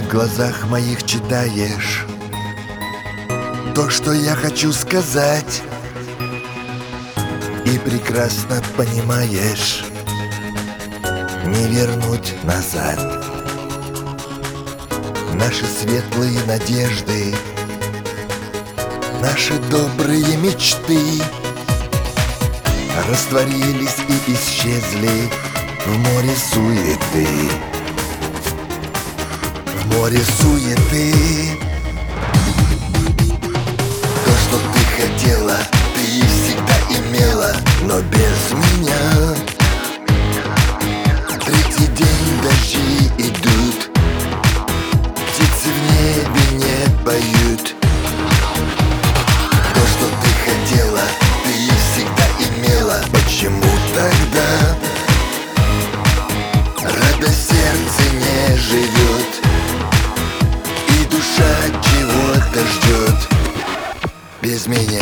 в глазах моих читаешь то, что я хочу сказать, и прекрасно понимаешь, не вернуть назад наши светлые надежды, наши добрые мечты растворились и исчезли в море суеты. В море суеты. То, что ты хотела, ты и всегда имела, но без меня. Третий день дожди идут, птицы в небе не поют. То, что ты хотела, ты и всегда имела. Почему тогда радость в сердце не живет, и душа чего-то ждет без меня?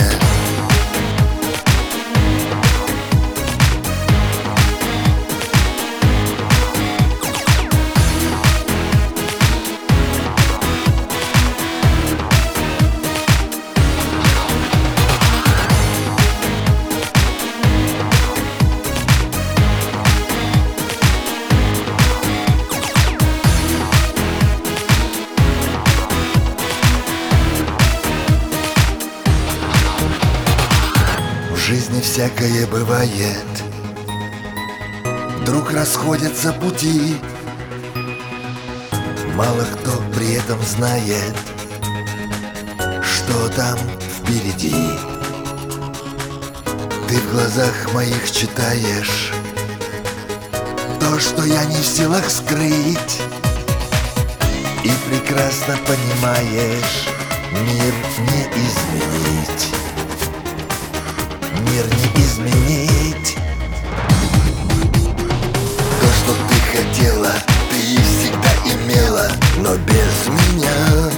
В жизни всякое бывает, вдруг расходятся пути. Мало кто при этом знает, что там впереди. Ты в глазах моих читаешь то, что я не в силах скрыть, и прекрасно понимаешь, мир не изменить. Мир не изменить. То, что ты хотела, ты и всегда имела, но без меня.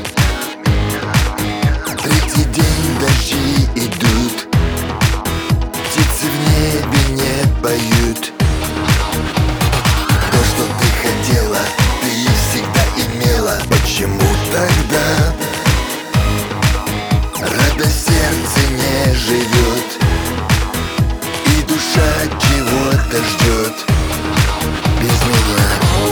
Третий день дожди идут, птицы в небе не поют. То, что ты хотела, ты и всегда имела. Почему тогда радость в сердце не живет, и душа чего-то ждет без меня?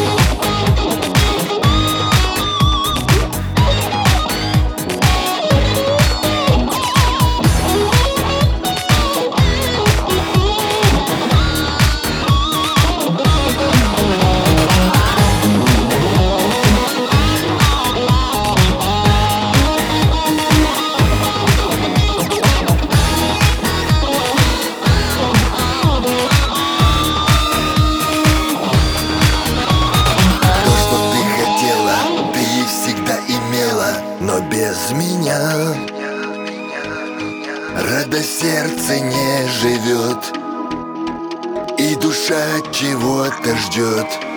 Но без меня радость в сердце не живет, и душа чего-то ждет